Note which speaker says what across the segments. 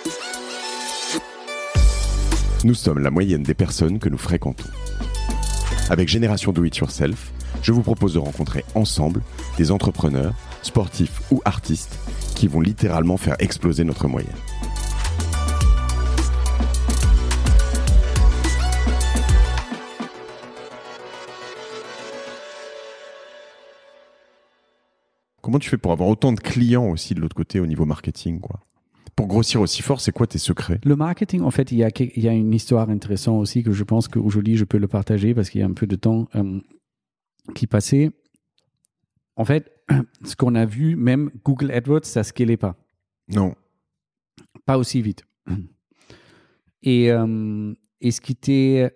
Speaker 1: Nous sommes la moyenne des personnes que nous fréquentons. Avec Génération Do It Yourself, je vous propose de rencontrer ensemble des entrepreneurs, sportifs ou artistes qui vont littéralement faire exploser notre moyenne. Comment tu fais pour avoir autant de clients aussi de l'autre côté au niveau marketing, quoi ? Pour grossir aussi fort, c'est quoi tes secrets ?
Speaker 2: Le marketing, en fait, il y a une histoire intéressante aussi que je pense qu'aujourd'hui, je peux le partager parce qu'il y a un peu de temps qui passait. En fait, ce qu'on a vu, même Google AdWords, ça ne scalait pas.
Speaker 1: Non.
Speaker 2: Pas aussi vite. Et ce qui était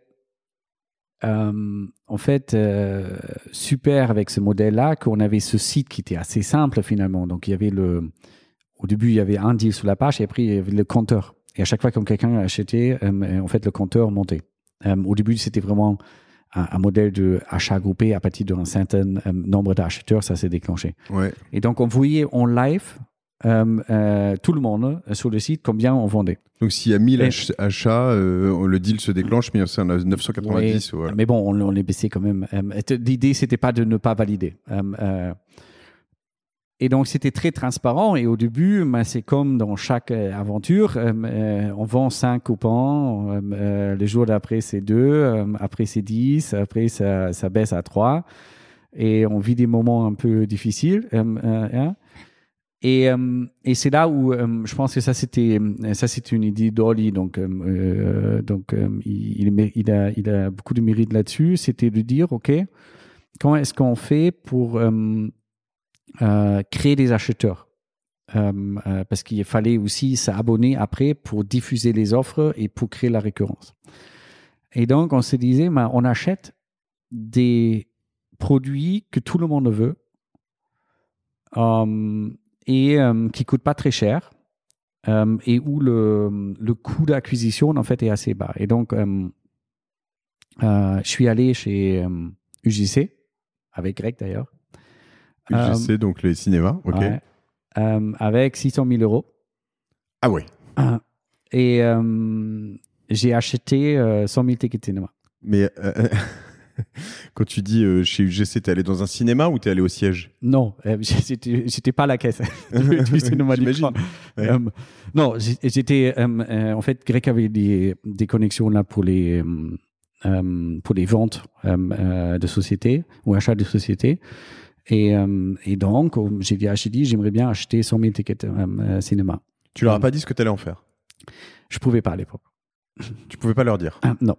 Speaker 2: en fait super avec ce modèle-là, qu'on avait ce site qui était assez simple finalement. Donc, il y avait au début, il y avait un deal sur la page et après, il y avait le compteur. Et à chaque fois que quelqu'un achetait, en fait, le compteur montait. Au début, c'était vraiment un modèle d'achat groupé à partir d'un certain nombre d'acheteurs, ça s'est déclenché.
Speaker 1: Ouais.
Speaker 2: Et donc, on voyait en live tout le monde sur le site combien on vendait.
Speaker 1: Donc, s'il y a 1000 achats, le deal se déclenche, mais c'est 990.
Speaker 2: Oui,
Speaker 1: Voilà.
Speaker 2: mais bon, on les baissait quand même. L'idée, c'était pas de ne pas valider. Et donc, c'était très transparent. Et au début, c'est comme dans chaque aventure, on vend 5 coupons. Le jour d'après, c'est 2. Après, c'est 10. Après, ça baisse à 3. Et on vit des moments un peu difficiles. Et c'est là où je pense que ça, c'était une idée d'Oli. Donc, il a beaucoup de mérite là-dessus. C'était de dire, OK, comment est-ce qu'on fait pour créer des acheteurs, parce qu'il fallait aussi s'abonner après pour diffuser les offres et pour créer la récurrence. Et donc, on se disait, on achète des produits que tout le monde veut et qui ne coûtent pas très cher et où le coût d'acquisition, en fait, est assez bas. Et donc, je suis allé chez UGC, avec Greg d'ailleurs.
Speaker 1: UGC, donc les cinémas, ok.
Speaker 2: Ouais, avec 600 000 euros.
Speaker 1: Ah ouais.
Speaker 2: Et j'ai acheté 100 000 tickets de cinéma.
Speaker 1: Mais quand tu dis chez UGC, t'es allé dans un cinéma ou t'es allé au siège ?
Speaker 2: Non, j'étais pas à la caisse du cinéma.
Speaker 1: J'imagine. Ouais.
Speaker 2: Non, j'étais. En fait, Greg avait des connexions là pour les ventes de sociétés ou achats de sociétés. Et donc, j'ai dit, j'aimerais bien acheter 100 000 tickets cinéma.
Speaker 1: Tu leur as pas dit ce que tu allais en faire ?
Speaker 2: Je pouvais pas à l'époque.
Speaker 1: Tu pouvais pas leur dire ?
Speaker 2: Non.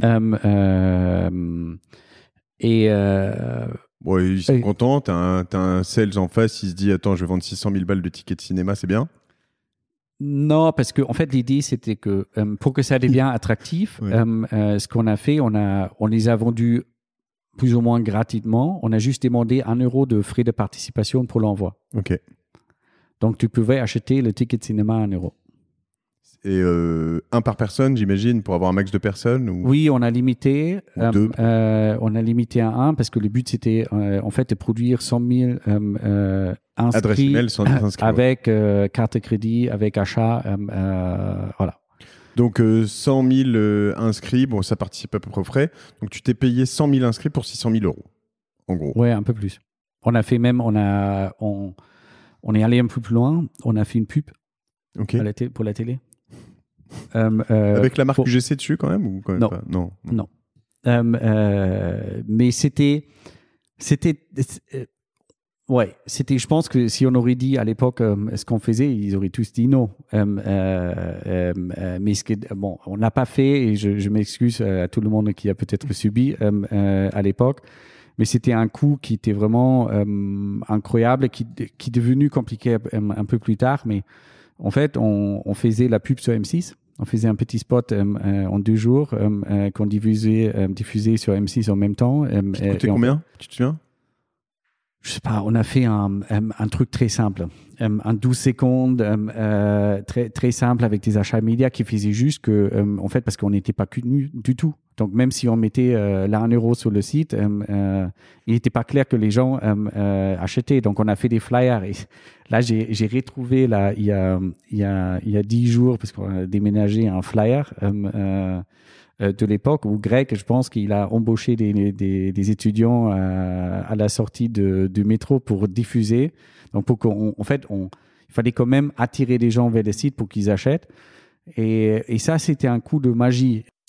Speaker 1: Bon, ils sont contents, t'as un sales en face, il se dit, attends, je vais vendre 600 000 balles de tickets de cinéma, c'est bien ?
Speaker 2: Non, parce que en fait, l'idée, c'était que pour que ça devienne attractif,
Speaker 1: ouais.
Speaker 2: Ce qu'on a fait, on les a vendus plus ou moins gratuitement. On a juste demandé 1 euro de frais de participation pour l'envoi.
Speaker 1: Ok.
Speaker 2: Donc, tu pouvais acheter le ticket de cinéma à 1 euro.
Speaker 1: Et un par personne, j'imagine, pour avoir un max de personnes ou...
Speaker 2: Oui, on a limité.
Speaker 1: Deux.
Speaker 2: On a limité à 1 parce que le but, c'était en fait de produire 100 000 inscrits,
Speaker 1: adresse email sans inscrits,
Speaker 2: avec carte de crédit, avec achat. Voilà.
Speaker 1: Donc 100 000 inscrits, bon, ça participe à peu près aux frais. Donc tu t'es payé 100 000 inscrits pour 600 000 euros, en gros.
Speaker 2: Ouais, un peu plus. On a fait même, on est allé un peu plus loin. On a fait une pub pour la télé.
Speaker 1: Avec la marque UGC dessus quand même ou quand même
Speaker 2: non.
Speaker 1: pas ? Non.
Speaker 2: Mais c'était ouais, je pense que si on aurait dit à l'époque ce qu'on faisait, ils auraient tous dit non. Mais on n'a pas fait, et je m'excuse à tout le monde qui a peut-être subi à l'époque, mais c'était un coût qui était vraiment incroyable, qui est devenu compliqué un peu plus tard. Mais en fait, on faisait la pub sur M6. On faisait un petit spot en 2 jours qu'on diffusait sur M6 en même temps.
Speaker 1: Ça coûtait combien ? Tu te souviens ?
Speaker 2: Je sais pas, on a fait un truc très simple, en 12 secondes, très, très simple avec des achats médias qui faisaient juste que, en fait, parce qu'on n'était pas connus du tout. Donc, même si on mettait là 1 euro sur le site, il n'était pas clair que les gens achetaient. Donc, on a fait des flyers. Et là, j'ai retrouvé, là, il y a 10 jours, parce qu'on a déménagé, un flyer de l'époque où Greg, je pense qu'il a embauché des étudiants à la sortie du métro pour diffuser. Donc, il fallait quand même attirer des gens vers le site pour qu'ils achètent. Et ça, c'était un coup de magie.